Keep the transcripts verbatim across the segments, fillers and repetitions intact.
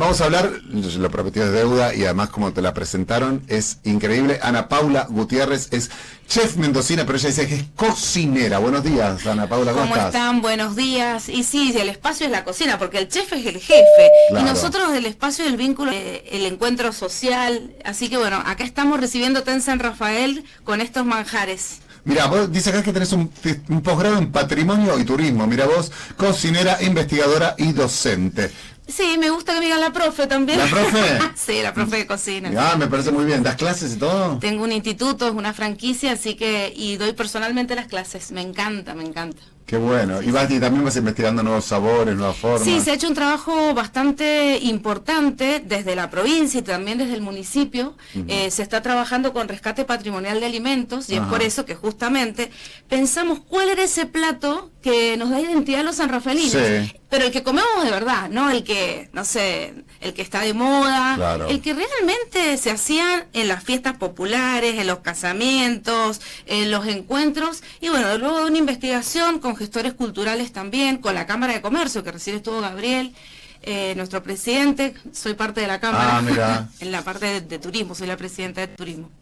vamos a hablar, lo prometido es deuda y además como te la presentaron, es increíble. Ana Paula Gutiérrez es chef mendocina, pero ella dice que es cocinera. Buenos días, Ana Paula, ¿cómo, ¿Cómo estás? están? Buenos días. Y sí, el espacio es la cocina, porque el chef es el jefe. Claro. Y nosotros el espacio del vínculo, eh, el encuentro social. Así que bueno, acá estamos recibiéndote en San Rafael con estos manjares. Mira, vos dice acá que tenés un, un posgrado en patrimonio y turismo. Mira vos, cocinera, investigadora y docente. Sí, me gusta que me digan la profe también. ¿La profe? Sí, la profe de cocina. Ah, me parece muy bien. ¿Das clases y todo? Tengo un instituto, es una franquicia, así que, y doy personalmente las clases. Me encanta, me encanta. Qué bueno. Sí, y, vas, sí. y también vas investigando nuevos sabores, nuevas formas. Sí, se ha hecho un trabajo bastante importante desde la provincia y también desde el municipio. Uh-huh. eh, se está trabajando con rescate patrimonial de alimentos y Ajá. es por eso que justamente pensamos cuál era ese plato que nos da identidad a los sanrafaelinos. Sí. Pero el que comemos de verdad, no el que, no sé, el que está de moda, claro. El que realmente se hacía en las fiestas populares, en los casamientos, en los encuentros, y bueno, luego de una investigación con gestores culturales también, con la Cámara de Comercio, que recién estuvo Gabriel, eh, nuestro presidente, soy parte de la Cámara, ah, mira. en la parte de, de turismo, soy la presidenta de turismo.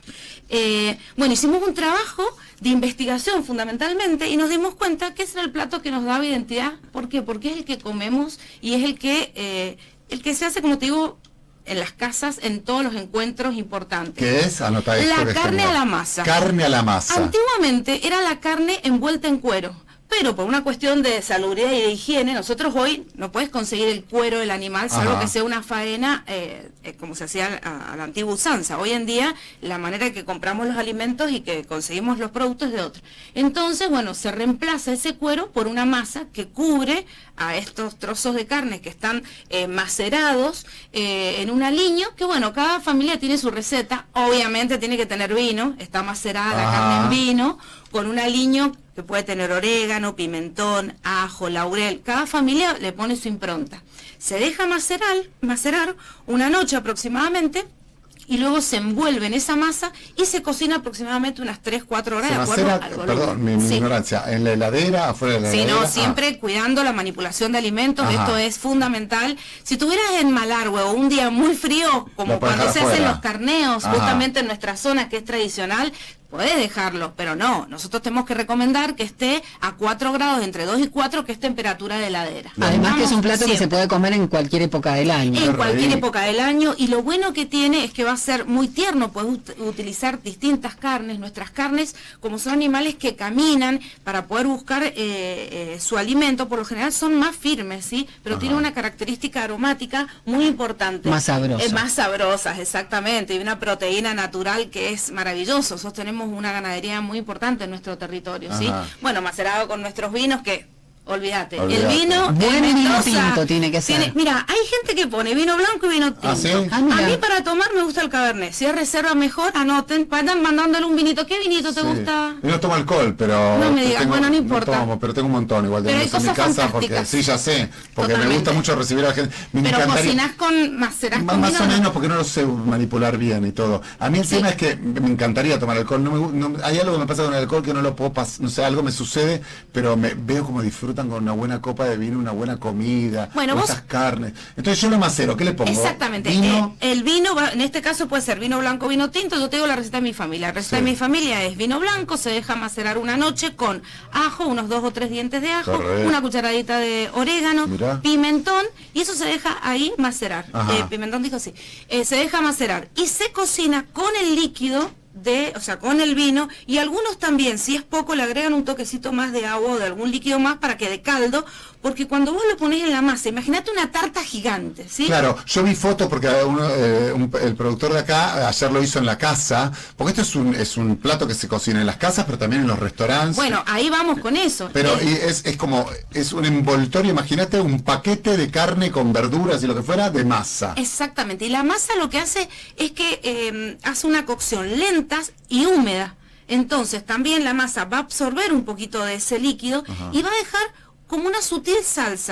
Eh, bueno, hicimos un trabajo de investigación fundamentalmente y nos dimos cuenta que ese era el plato que nos daba identidad. ¿Por qué? Porque es el que comemos y es el que, eh, el que se hace, como te digo, en las casas, en todos los encuentros importantes. ¿Qué es? Anota esto. La carne a la masa. Carne a la masa. Antiguamente era la carne envuelta en cuero. Pero por una cuestión de salubridad y de higiene, nosotros hoy no puedes conseguir el cuero del animal, salvo Ajá. que sea una faena eh, eh, como se hacía a, a la antigua usanza. Hoy en día, la manera que compramos los alimentos y que conseguimos los productos es de otra. Entonces, bueno, se reemplaza ese cuero por una masa que cubre a estos trozos de carne que están eh, macerados eh, en un aliño, que bueno, cada familia tiene su receta. Obviamente tiene que tener vino, está macerada Ajá. la carne en vino, con un aliño que puede tener orégano, pimentón, ajo, laurel. Cada familia le pone su impronta. Se deja macerar, macerar una noche aproximadamente y luego se envuelve en esa masa y se cocina aproximadamente unas tres, cuatro horas se de acuerdo macera, al volumen. Perdón, mi, mi sí. ignorancia, ¿en la heladera, afuera de la sí, heladera? Sí, no, siempre ah. cuidando la manipulación de alimentos, Ajá. esto es fundamental. Si tuvieras en Malargüe o un día muy frío, como cuando se afuera. hacen los carneos, Ajá. justamente en nuestra zona que es tradicional, podés dejarlo, pero no, nosotros tenemos que recomendar que esté a cuatro grados, entre dos y cuatro, que es temperatura de heladera. Además que es un plato siempre. que se puede comer en cualquier época del año. En cualquier época del año, y lo bueno que tiene es que va a ser muy tierno, puedes ut utilizar distintas carnes, nuestras carnes, como son animales que caminan para poder buscar eh, eh, su alimento, por lo general son más firmes, ¿sí? Pero Ajá. tienen una característica aromática muy importante. Más sabrosa. Eh, más sabrosas, exactamente, y una proteína natural que es maravilloso. Nosotros tenemos una ganadería muy importante en nuestro territorio, Ajá. ¿sí? Bueno, macerado con nuestros vinos que, olvídate, olvídate. el vino... Buen el vino tinto tiene que ser. Tiene, mira, hay gente que pone vino blanco y vino tinto. ¿Ah, sí? ah, a mí para tomar me gusta el Cabernet. Si es reserva mejor, anoten, vayan mandándole un vinito. ¿Qué vinito te sí. gusta? Yo no tomo alcohol, pero... No me digas, tengo, bueno, no importa. No tomo, pero tengo un montón igual de vinos en mi casa, porque sí, ya sé, porque Totalmente. me gusta mucho recibir a la gente. Me pero encantaría... cocinás con, macerás con Más vino, o menos, porque no lo sé manipular bien y todo. A mí el sí. tema es que me encantaría tomar alcohol. No me, no, hay algo que me pasa con el alcohol que no lo puedo pasar, no sé, algo me sucede, pero me veo como disfrutan con una buena copa de vino, una buena comida, bueno, vos... esas carnes. Entonces yo lo macero, ¿qué le pongo? Exactamente. ¿Vino? Eh, el vino, va, en este caso puede ser vino blanco, vino tinto. Yo te digo la receta de mi familia. La receta sí. de mi familia es vino blanco, se deja macerar una noche con ajo, unos dos o tres dientes de ajo, Correcto. una cucharadita de orégano, Mirá. pimentón, y eso se deja ahí macerar. Eh, pimentón dijo sí. Eh, se deja macerar y se cocina con el líquido de, o sea, con el vino, y algunos también, si es poco, le agregan un toquecito más de agua o de algún líquido más para que de caldo, porque cuando vos lo ponés en la masa, imagínate una tarta gigante, ¿sí? Claro, yo vi fotos porque uno, eh, un, el productor de acá ayer lo hizo en la casa, porque esto es un, es un plato que se cocina en las casas, pero también en los restaurantes. Bueno, ahí vamos con eso. Pero eh, y es, es como, es un envoltorio, imagínate un paquete de carne con verduras y lo que fuera, de masa. Exactamente, y la masa lo que hace es que eh, hace una cocción lenta y húmeda. Entonces también la masa va a absorber un poquito de ese líquido Ajá. y va a dejar como una sutil salsa,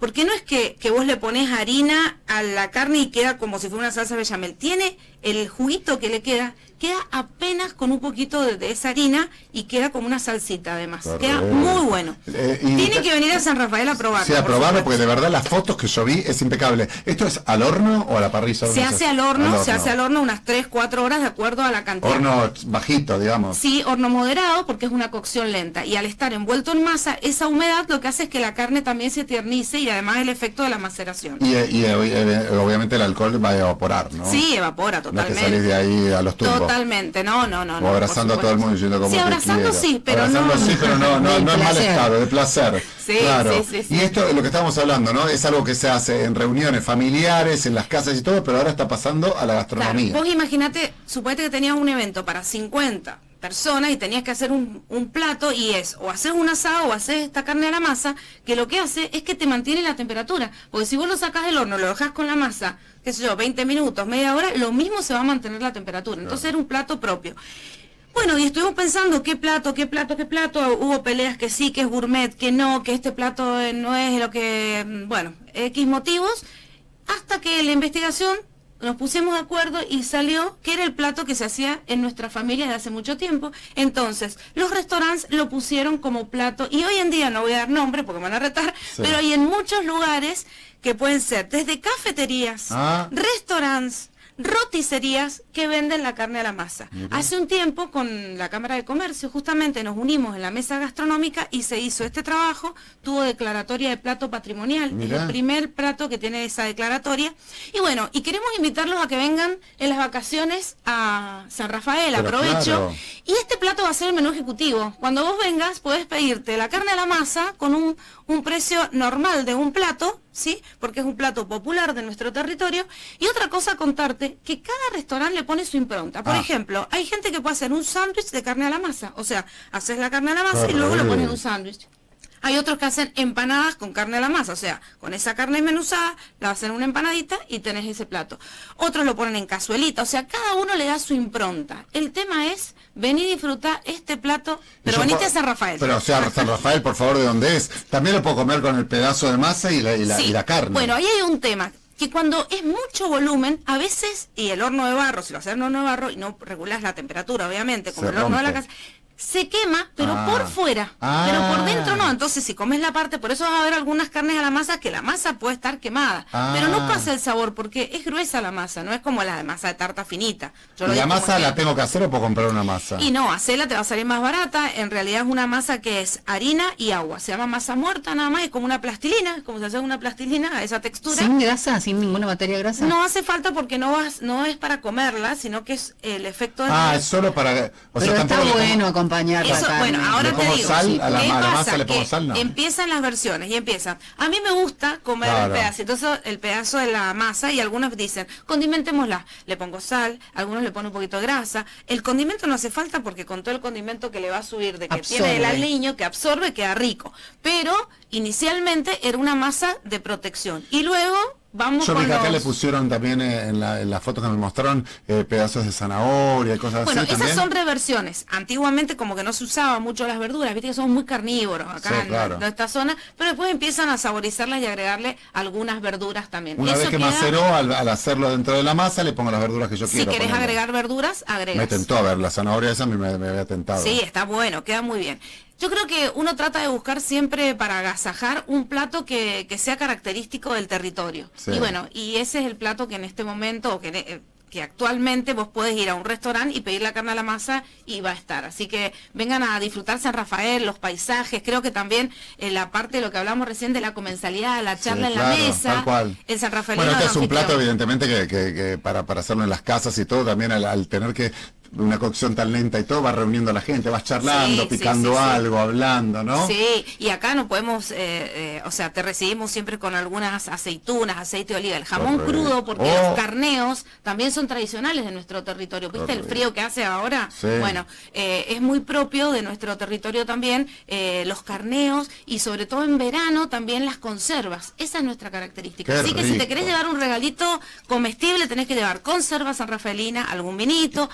porque no es que, que vos le pones harina a la carne y queda como si fuera una salsa bechamel. Tiene el juguito que le queda, queda apenas con un poquito de, de esa harina y queda como una salsita además. Correcto. Queda muy bueno. Eh, y Tiene que venir a San Rafael a probarlo. Sí, a probarlo, porque de verdad las fotos que yo vi es impecable. ¿Esto es al horno o a la parrilla? Se hace al horno, al horno, se hace al horno unas tres, cuatro horas de acuerdo a la cantidad. Horno bajito, digamos. Sí, horno moderado porque es una cocción lenta. Y al estar envuelto en masa, esa humedad lo que hace es que la carne también se tiernice y además el efecto de la maceración. Y, y, y obviamente el alcohol va a evaporar, ¿no? Sí, evapora totalmente. No es que salís de ahí a los tumbos. Totalmente, no, no, no. O abrazando no, a todo el mundo diciendo como sí, abrazando que sí, pero abrazando no. sí, pero no, no, no es mal estado, de placer. Sí, claro. sí, sí, sí. Y esto es lo que estamos hablando, ¿no? Es algo que se hace en reuniones familiares, en las casas y todo, pero ahora está pasando a la gastronomía. Claro, vos imagínate, suponete que tenías un evento para cincuenta personas y tenías que hacer un, un plato y es o haces un asado o haces esta carne a la masa, que lo que hace es que te mantiene la temperatura, porque si vos lo sacás del horno, lo dejas con la masa, qué sé yo, veinte minutos, media hora, lo mismo se va a mantener la temperatura, entonces claro. Era un plato propio. Bueno, y estuvimos pensando qué plato, qué plato, qué plato, hubo peleas que sí, que es gourmet, que no, que este plato no es lo que, bueno, X motivos, hasta que la investigación nos pusimos de acuerdo y salió que era el plato que se hacía en nuestra familia desde hace mucho tiempo. Entonces, los restaurantes lo pusieron como plato, y hoy en día, no voy a dar nombre porque me van a retar, sí. Pero hay en muchos lugares que pueden ser desde cafeterías, ah. restaurantes, roticerías que venden la carne a la masa. Mira. Hace un tiempo con la Cámara de Comercio justamente nos unimos en la mesa gastronómica y se hizo este trabajo, tuvo declaratoria de plato patrimonial, Mira. Es el primer plato que tiene esa declaratoria, y bueno, y queremos invitarlos a que vengan en las vacaciones a San Rafael, Pero aprovecho, claro. Y este plato va a ser el menú ejecutivo. Cuando vos vengas podés pedirte la carne a la masa con un, un precio normal de un plato, ¿sí? Porque es un plato popular de nuestro territorio. Y otra cosa, contarte que cada restaurante le pone su impronta. Por ah. ejemplo, hay gente que puede hacer un sándwich de carne a la masa. O sea, haces la carne a la masa Corre. Y luego le pones un sándwich. Hay otros que hacen empanadas con carne a la masa, o sea, con esa carne desmenuzada, la hacen una empanadita y tenés ese plato. Otros lo ponen en cazuelita, o sea, cada uno le da su impronta. El tema es venir y disfrutar este plato, pero venite a San Rafael. Pero o sea, San Rafael, por favor, ¿de dónde es? También lo puedo comer con el pedazo de masa y la, y la, sí. y la carne. Bueno, ahí hay un tema, que cuando es mucho volumen, a veces, y el horno de barro, si lo haces en horno de barro y no regulas la temperatura, obviamente, como Se el horno rompe. De la casa, se quema, pero ah. por fuera, ah. pero por dentro no. Entonces, si comes la parte, por eso vas a ver algunas carnes a la masa que la masa puede estar quemada, ah. pero no pasa el sabor porque es gruesa la masa, no es como la de masa de tarta finita. Yo ¿Y la masa la tengo que hacer o puedo comprar una masa? Y no, hacerla te va a salir más barata. En realidad es una masa que es harina y agua. Se llama masa muerta nada más, es como una plastilina, como se hace una plastilina a esa textura. ¿Sin grasa? ¿Sin ninguna materia grasa? No hace falta porque no vas, no es para comerla, sino que es el efecto de... Ah, es solo para... O sea, pero está bueno acompañar Eso, la Bueno, ahora ¿Le te pongo digo, sal a la, ¿qué a la pasa? masa le pongo que sal? No. Empiezan las versiones y empiezan. A mí me gusta comer claro. el pedacito, entonces el pedazo de la masa, y algunos dicen, condimentémosla, le pongo sal, algunos le ponen un poquito de grasa. El condimento no hace falta porque con todo el condimento que le va a subir de que absorbe. Tiene el aliño, que absorbe, queda rico. Pero inicialmente era una masa de protección. Y luego... Vamos Yo vi que acá los... le pusieron también eh, en, la, en las fotos que me mostraron eh, pedazos de zanahoria y cosas bueno, así. Bueno, esas ¿también? son reversiones. Antiguamente como que no se usaba mucho las verduras, viste que somos muy carnívoros acá sí, en, claro. en esta zona, pero después empiezan a saborizarlas y agregarle algunas verduras también. Una Eso vez que queda... maceró, al, al hacerlo dentro de la masa, le pongo las verduras que yo si quiero. Si querés ponerle. agregar verduras, agregas. Me tentó, a ver, la zanahoria esa me, me, me había tentado. Sí, está bueno, queda muy bien. Yo creo que uno trata de buscar siempre para agasajar un plato que, que sea característico del territorio. Sí. Y bueno, y ese es el plato que en este momento, o que, eh, que actualmente vos podés ir a un restaurante y pedir la carne a la masa y va a estar. Así que vengan a disfrutar San Rafael, los paisajes, creo que también en la parte de lo que hablamos recién de la comensalidad, la charla sí, en claro, la mesa, tal cual. el San Rafael. Bueno, este es un plato evidentemente que, que, que para, para hacerlo en las casas y todo, también al, al tener que una cocción tan lenta y todo, vas reuniendo a la gente, vas charlando, sí, picando sí, sí, algo, sí. hablando, ¿no? Sí, y acá no podemos, eh, eh, o sea, te recibimos siempre con algunas aceitunas, aceite de oliva, el jamón Correcto. Crudo, porque oh. los carneos también son tradicionales de nuestro territorio. ¿Viste Correcto. El frío que hace ahora? Sí. Bueno, eh, es muy propio de nuestro territorio también, eh, los carneos, y sobre todo en verano también las conservas. Esa es nuestra característica. Qué Así rico. Que si te querés llevar un regalito comestible, tenés que llevar conserva sanrafaelina, algún vinito, aceite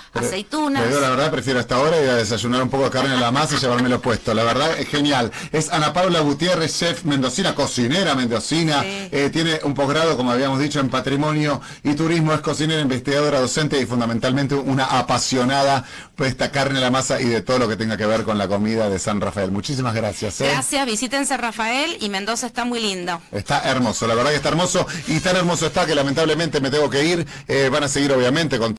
aceitunas. Pero la verdad prefiero hasta ahora ir a desayunar un poco de carne en la masa y llevármelo puesto. La verdad es genial. Es Ana Paula Gutiérrez, chef mendocina, cocinera mendocina. Sí. Eh, tiene un posgrado, como habíamos dicho, en patrimonio y turismo. Es cocinera, investigadora, docente y fundamentalmente una apasionada por esta carne en la masa y de todo lo que tenga que ver con la comida de San Rafael. Muchísimas gracias. ¿eh? Gracias, visiten San Rafael y Mendoza está muy lindo. Está hermoso, la verdad que está hermoso y tan hermoso está que lamentablemente me tengo que ir. Eh, van a seguir obviamente con